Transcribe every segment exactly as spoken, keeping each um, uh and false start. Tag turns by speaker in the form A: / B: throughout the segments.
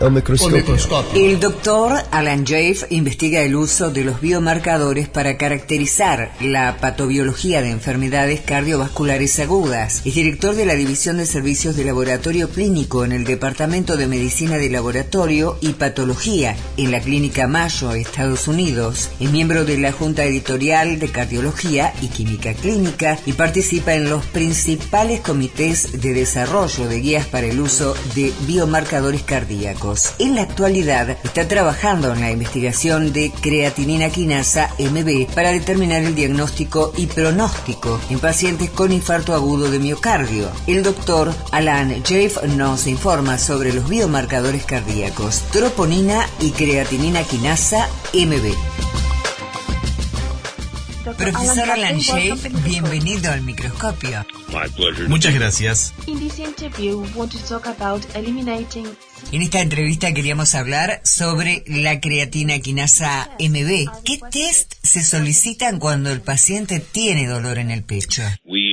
A: El microscopio.
B: El doctor Alan Jaffe investiga el uso de los biomarcadores para caracterizar la patobiología de enfermedades cardiovasculares agudas. Es director de la División de Servicios de Laboratorio Clínico en el Departamento de Medicina de Laboratorio y Patología en la Clínica Mayo, Estados Unidos. Es miembro de la Junta Editorial de Cardiología y Química Clínica y participa en los principales comités de desarrollo de guías para el uso de biomarcadores cardíacos. En la actualidad está trabajando en la investigación de creatinina quinasa M B para determinar el diagnóstico y pronóstico en pacientes con infarto agudo de miocardio. El doctor Alan Jaffe nos informa sobre los biomarcadores cardíacos, troponina y creatinina quinasa M B. Profesor Alan Jaffe, bienvenido al microscopio.
C: Muchas gracias.
B: En esta entrevista queríamos hablar sobre la creatina quinasa M B. ¿Qué test se solicitan cuando el paciente tiene dolor en el pecho?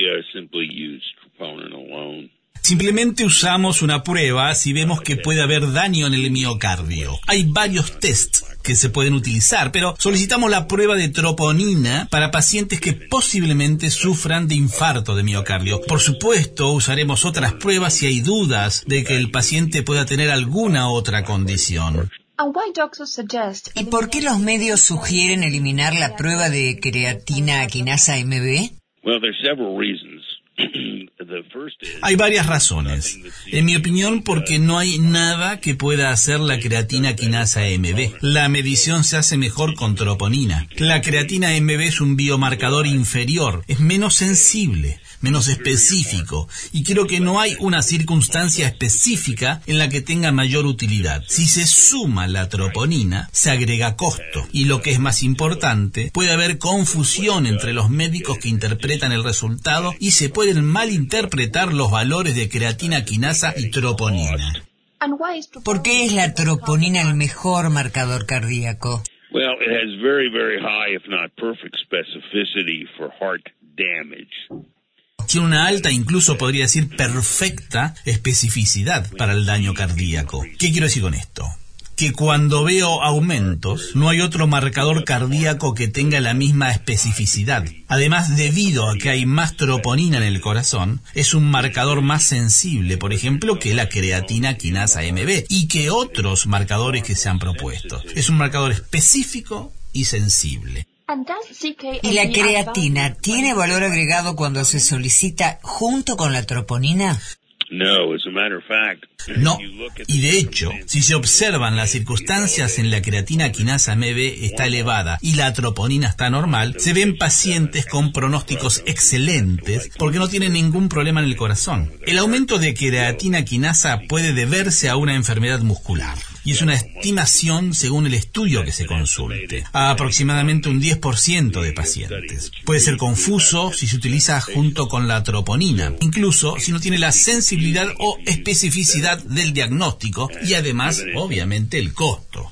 C: Simplemente usamos una prueba si vemos que puede haber daño en el miocardio. Hay varios tests que se pueden utilizar, pero solicitamos la prueba de troponina para pacientes que posiblemente sufran de infarto de miocardio. Por supuesto, usaremos otras pruebas si hay dudas de que el paciente pueda tener alguna otra condición.
B: ¿Y por qué los medios sugieren eliminar la prueba de creatina quinasa M B?
D: Well, there's several reasons.
C: Hay varias razones. En mi opinión, porque no hay nada que pueda hacer la creatina quinasa M B. La medición se hace mejor con troponina. La creatina M B es un biomarcador inferior, es menos sensible, menos específico, y creo que no hay una circunstancia específica en la que tenga mayor utilidad. Si se suma la troponina, se agrega costo, y lo que es más importante, puede haber confusión entre los médicos que interpretan el resultado y se pueden malinterpretar los valores de creatina quinasa y troponina.
B: ¿Por qué es la troponina el mejor marcador cardíaco?
D: Well, it has very, very high, if not perfect, specificity for heart damage.
C: Tiene una alta, incluso podría decir perfecta, especificidad para el daño cardíaco. ¿Qué quiero decir con esto? Que cuando veo aumentos, no hay otro marcador cardíaco que tenga la misma especificidad. Además, debido a que hay más troponina en el corazón, es un marcador más sensible, por ejemplo, que la creatina quinasa M B y que otros marcadores que se han propuesto. Es un marcador específico y sensible.
B: ¿Y la creatina tiene valor agregado cuando se solicita junto con la troponina?
D: No, as a matter of fact.
C: No, y de hecho, si se observan las circunstancias en la creatina quinasa M B está elevada y la troponina está normal, se ven pacientes con pronósticos excelentes porque no tienen ningún problema en el corazón. El aumento de creatina quinasa puede deberse a una enfermedad muscular. Y es una estimación según el estudio que se consulte, a aproximadamente un diez por ciento de pacientes. Puede ser confuso si se utiliza junto con la troponina, incluso si no tiene la sensibilidad o especificidad del diagnóstico y además, obviamente, el costo.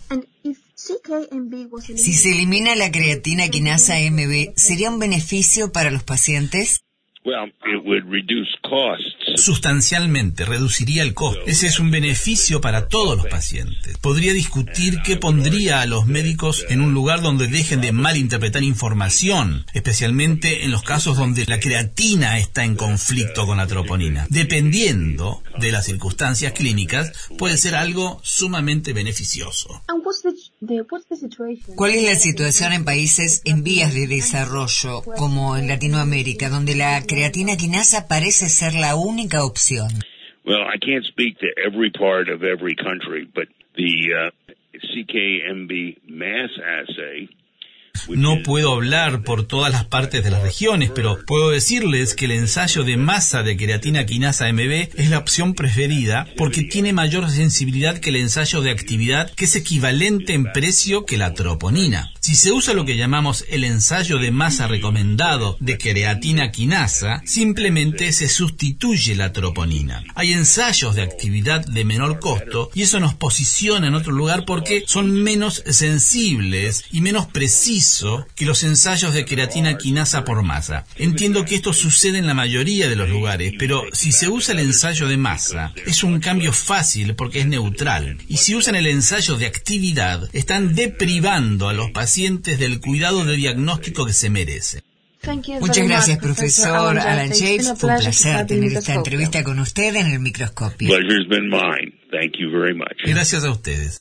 B: Si se elimina la creatina quinasa M B, ¿sería un beneficio para los pacientes?
D: Well, it would reduce costs.
C: Sustancialmente reduciría el costo. Ese es un beneficio para todos los pacientes. Podría discutir qué pondría a los médicos en un lugar donde dejen de malinterpretar información, especialmente en los casos donde la creatina está en conflicto con la troponina. Dependiendo de las circunstancias clínicas, puede ser algo sumamente beneficioso.
B: ¿Cuál es la situación en países en vías de desarrollo, como en Latinoamérica, donde la creatina quinasa parece ser la única opción?
D: Well, I can't speak to every part of every country, but the uh, C K M B mass assay.
C: No puedo hablar por todas las partes de las regiones, pero puedo decirles que el ensayo de masa de creatina quinasa M B es la opción preferida porque tiene mayor sensibilidad que el ensayo de actividad, que es equivalente en precio que la troponina. Si se usa lo que llamamos el ensayo de masa recomendado de creatina quinasa, simplemente se sustituye la troponina. Hay ensayos de actividad de menor costo y eso nos posiciona en otro lugar porque son menos sensibles y menos precisos preciso que los ensayos de creatina quinasa por masa. Entiendo que esto sucede en la mayoría de los lugares, pero si se usa el ensayo de masa, es un cambio fácil porque es neutral. Y si usan el ensayo de actividad, están deprivando a los pacientes del cuidado de diagnóstico que se merecen.
B: Muchas gracias, profesor Alan Jaffe. Fue un placer tener esta entrevista con usted en el microscopio.
D: Pleasure's been mine. Thank you very much.
C: Gracias a ustedes.